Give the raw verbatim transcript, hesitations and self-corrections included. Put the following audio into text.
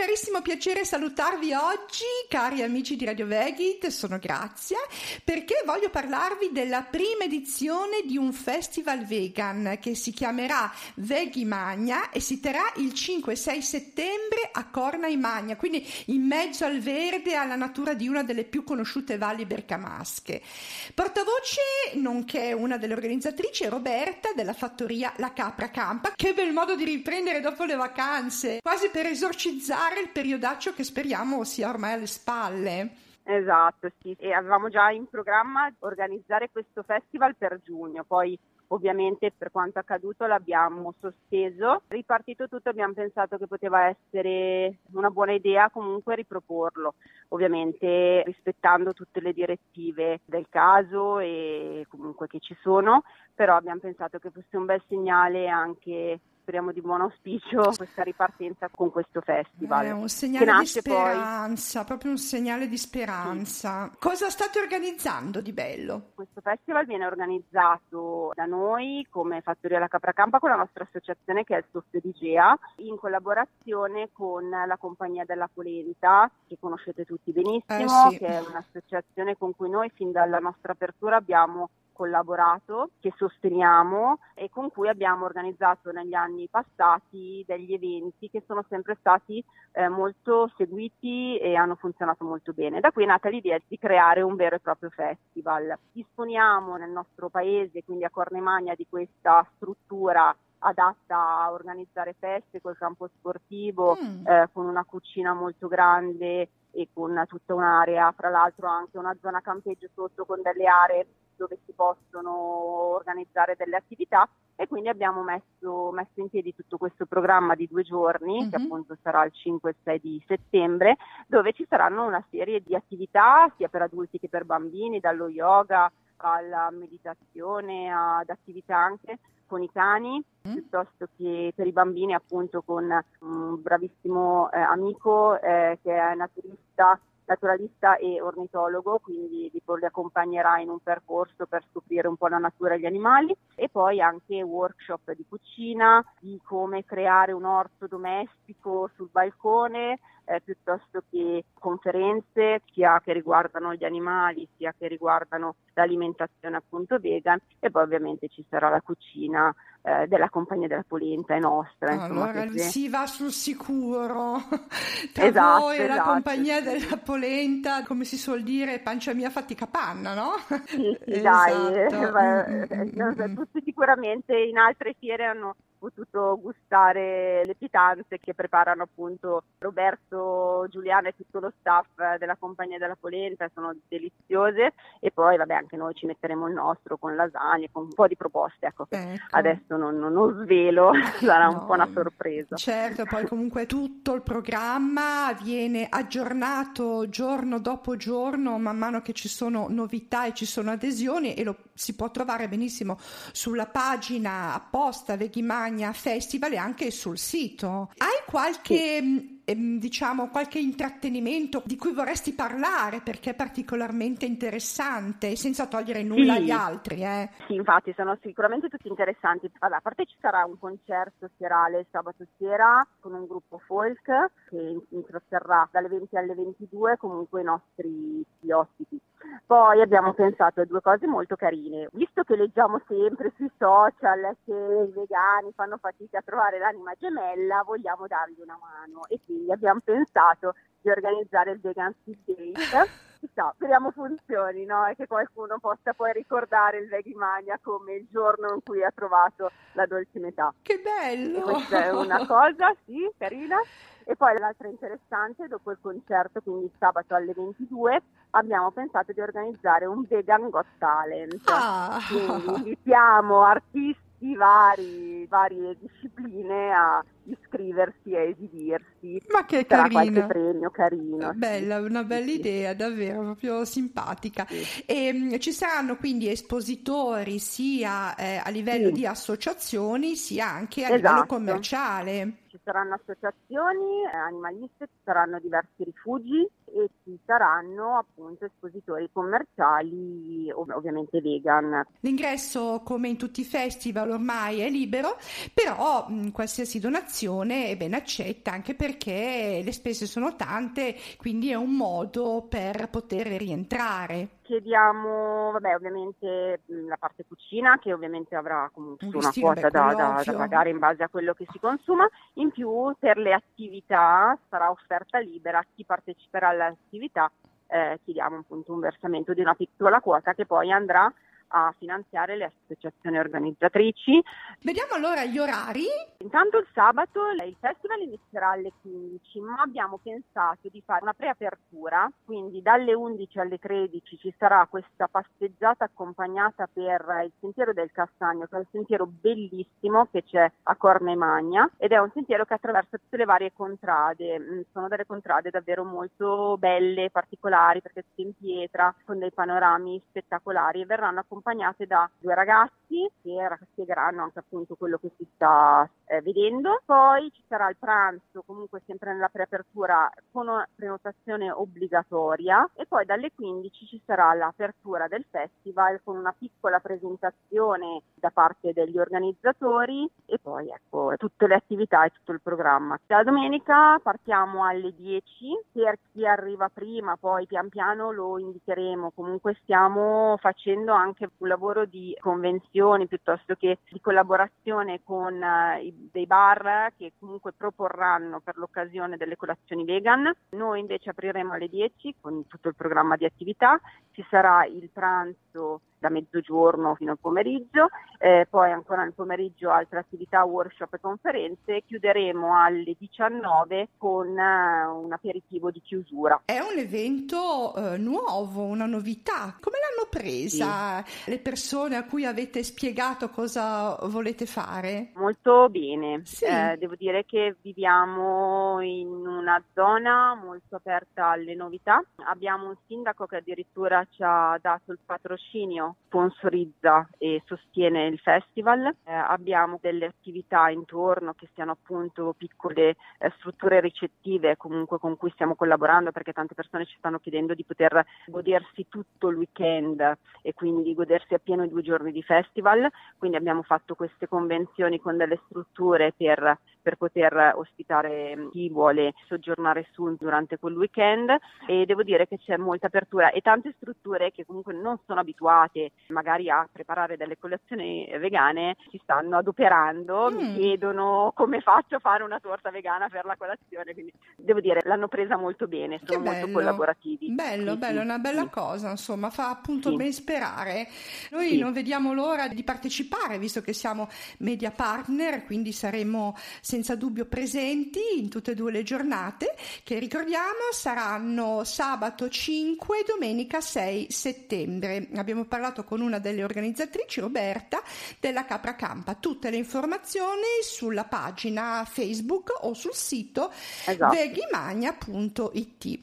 carissimo piacere salutarvi oggi, cari amici di Radio Vegit, sono Grazia, perché voglio parlarvi della prima edizione di un festival vegan che si chiamerà Vegimania e si terrà il cinque e sei settembre a Corna Imagna, quindi in mezzo al verde e alla natura di una delle più conosciute valli bergamasche. Portavoce, nonché una delle organizzatrici, è Roberta della fattoria La Capra Campa. Che bel modo di riprendere dopo le vacanze, quasi per esorcizzare il periodaccio che speriamo sia ormai alle spalle. Esatto, sì, e avevamo già in programma organizzare questo festival per giugno, poi ovviamente per quanto accaduto l'abbiamo sospeso. Ripartito tutto, abbiamo pensato che poteva essere una buona idea comunque riproporlo, ovviamente rispettando tutte le direttive del caso e comunque che ci sono, però abbiamo pensato che fosse un bel segnale anche, speriamo di buon auspicio, questa ripartenza con questo festival. È un segnale di speranza, poi... proprio un segnale di speranza. Sì. Cosa state organizzando di bello? Questo festival viene organizzato da noi come Fattoria La Capra Campa con la nostra associazione che è il Soffio di Gea, in collaborazione con la Compagnia della Polenta, che conoscete tutti benissimo, eh, sì. che è un'associazione con cui noi fin dalla nostra apertura abbiamo collaborato, che sosteniamo e con cui abbiamo organizzato negli anni passati degli eventi che sono sempre stati eh, molto seguiti e hanno funzionato molto bene. Da qui è nata l'idea di creare un vero e proprio festival. Disponiamo nel nostro paese, quindi a Cornemagna, di questa struttura adatta a organizzare feste col campo sportivo, mm. eh, con una cucina molto grande e con tutta un'area, fra l'altro anche una zona campeggio sotto con delle aree dove si possono organizzare delle attività, e quindi abbiamo messo, messo in piedi tutto questo programma di due giorni, mm-hmm. che appunto sarà il cinque e sei di settembre, dove ci saranno una serie di attività sia per adulti che per bambini, dallo yoga alla meditazione ad attività anche con i cani, mm. piuttosto che per i bambini appunto con un bravissimo eh, amico eh, che è naturista naturalista e ornitologo, quindi li accompagnerà in un percorso per scoprire un po' la natura e gli animali, e poi anche workshop di cucina, di come creare un orto domestico sul balcone, eh, piuttosto che conferenze sia che riguardano gli animali sia che riguardano l'alimentazione appunto vegan, e poi ovviamente ci sarà la cucina eh, della Compagnia della Polenta e nostra. Insomma, allora che... si va sul sicuro tra esatto, voi e esatto, la Compagnia sì. della Polenta, come si suol dire, pancia mia fatti capanna, no? Sì, sì, esatto. dai, mm, mm, eh, mm. tutti sicuramente in altre fiere hanno potuto gustare le pietanze che preparano appunto Roberto, Giuliano e tutto lo staff della Compagnia della Polenta, sono deliziose, e poi vabbè anche noi ci metteremo il nostro con lasagne, con un po' di proposte, ecco, che ecco. adesso non, non, non svelo, sarà no, un po' una sorpresa. Certo, poi comunque tutto il programma viene aggiornato giorno dopo giorno man mano che ci sono novità e ci sono adesioni, e lo si può trovare benissimo sulla pagina apposta Vegimania Festival e anche sul sito. Hai qualche sì. ehm, diciamo qualche intrattenimento di cui vorresti parlare perché è particolarmente interessante, senza togliere nulla sì. agli altri? Eh? Sì, infatti sono sicuramente tutti interessanti. Allora, a parte ci sarà un concerto serale sabato sera con un gruppo folk che intratterrà dalle venti alle ventidue comunque i nostri gli ospiti. Poi abbiamo pensato a due cose molto carine, visto che leggiamo sempre sui social che i vegani fanno fatica a trovare l'anima gemella, vogliamo dargli una mano, e quindi abbiamo pensato di organizzare il Vegan Speed Date. Chissà, speriamo funzioni, no? E che qualcuno possa poi ricordare il Vegimania come il giorno in cui ha trovato la dolce metà. Che bello! E questa è una cosa, sì, carina. E poi l'altra interessante, dopo il concerto, quindi sabato alle ventidue, abbiamo pensato di organizzare un Vegan Got Talent. Ah. Quindi invitiamo artisti vari, varie discipline a iscriversi e esibirsi. Ma che sarà carino, qualche premio carino. bella, sì. una bella sì, idea, sì. Davvero, proprio simpatica. Sì. E um, ci saranno quindi espositori sia eh, a livello sì. di associazioni sia anche a esatto. livello commerciale. Ci saranno associazioni eh, animaliste, ci saranno diversi rifugi e ci saranno appunto espositori commerciali, ov- ovviamente vegan. L'ingresso, come in tutti i festival, ormai è libero, però mh, qualsiasi donazione è ben accetta, anche perché le spese sono tante, quindi è un modo per poter rientrare. Chiediamo, vabbè, ovviamente mh, la parte cucina, che ovviamente avrà comunque Un una listino, quota beh, da, quello da, da ovvio. pagare in base a quello che si consuma. In più, per le attività sarà offerta libera. A chi parteciperà alle attività eh, chiediamo appunto un versamento di una piccola quota che poi andrà a finanziare le associazioni organizzatrici. Vediamo allora gli orari. Intanto il sabato il festival inizierà alle quindici, ma abbiamo pensato di fare una preapertura, quindi dalle undici alle tredici ci sarà questa passeggiata accompagnata per il Sentiero del Castagno, che è un sentiero bellissimo che c'è a Cornemagna ed è un sentiero che attraversa tutte le varie contrade. Sono delle contrade davvero molto belle, particolari, perché tutte in pietra, con dei panorami spettacolari, e verranno accompagnate da due ragazzi che spiegheranno anche appunto quello che si sta eh, vedendo. Poi ci sarà il pranzo, comunque sempre nella preapertura, con una prenotazione obbligatoria, e poi dalle quindici ci sarà l'apertura del festival con una piccola presentazione da parte degli organizzatori e poi ecco tutte le attività e tutto il programma. La domenica partiamo alle dieci, per chi arriva prima poi pian piano lo indicheremo. Comunque stiamo facendo anche un lavoro di convenzioni piuttosto che di collaborazione con uh, i, dei bar che comunque proporranno per l'occasione delle colazioni vegan. Noi invece apriremo alle dieci con tutto il programma di attività, ci sarà il pranzo da mezzogiorno fino al pomeriggio, eh, poi ancora nel pomeriggio altre attività, workshop e conferenze. Chiuderemo alle diciannove con uh, un aperitivo di chiusura. È un evento eh, nuovo, una novità. Come l'hanno presa sì. le persone a cui avete spiegato cosa volete fare? Molto bene, sì. eh, devo dire che viviamo in una zona molto aperta alle novità. Abbiamo un sindaco che addirittura ci ha dato il patrocinio, sponsorizza e sostiene il festival. Eh, abbiamo delle attività intorno che siano appunto piccole eh, strutture ricettive comunque con cui stiamo collaborando, perché tante persone ci stanno chiedendo di poter godersi tutto il weekend e quindi godersi appieno i due giorni di festival. Quindi abbiamo fatto queste convenzioni con delle strutture per, per poter ospitare chi vuole soggiornare su durante quel weekend, e devo dire che c'è molta apertura e tante strutture che comunque non sono abituate magari a preparare delle colazioni vegane si stanno adoperando, mm. mi chiedono come faccio a fare una torta vegana per la colazione, quindi devo dire l'hanno presa molto bene, sono che molto bello. collaborativi. Bello, sì, bello, sì, una bella sì. cosa, insomma, fa appunto sì. ben sperare. Noi sì. non vediamo l'ora di partecipare, visto che siamo media partner, quindi saremo senza dubbio presenti in tutte e due le giornate, che ricordiamo saranno sabato cinque e domenica sei settembre. Abbiamo parlato con una delle organizzatrici, Roberta, della Capra Campa. Tutte le informazioni sulla pagina Facebook o sul sito esatto. vegimania punto it.